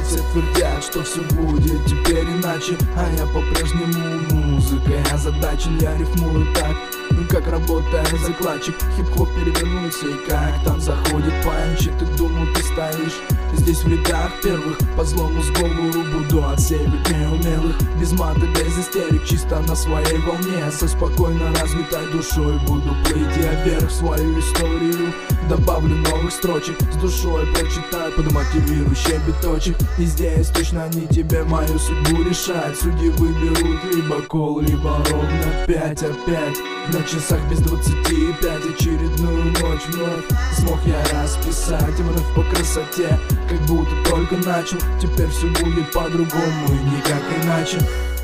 все твердят, что все будет теперь иначе, а я по-прежнему музыкой озадачен. Я рифмую так, как работает закладчик. Хип-хоп перевернулся, и как там заходит панчи. Ты думал, ты стоишь здесь в рядах первых, по злому сговору буду отсеивать неумелых. Без мата, без истерик, чисто на своей волне. Со спокойно развитой душой буду плыть я вверх в свою историю. Добавлю новых строчек, с душой прочитаю под мотивирующий биточек. И здесь точно не тебе мою судьбу решать. Судьи выберут либо кол, либо ровно 5 опять. На часах без 25, очередную ночь вновь смог я расписать вновь по красоте, как будто только начал. Теперь все будет по-другому и никак иначе.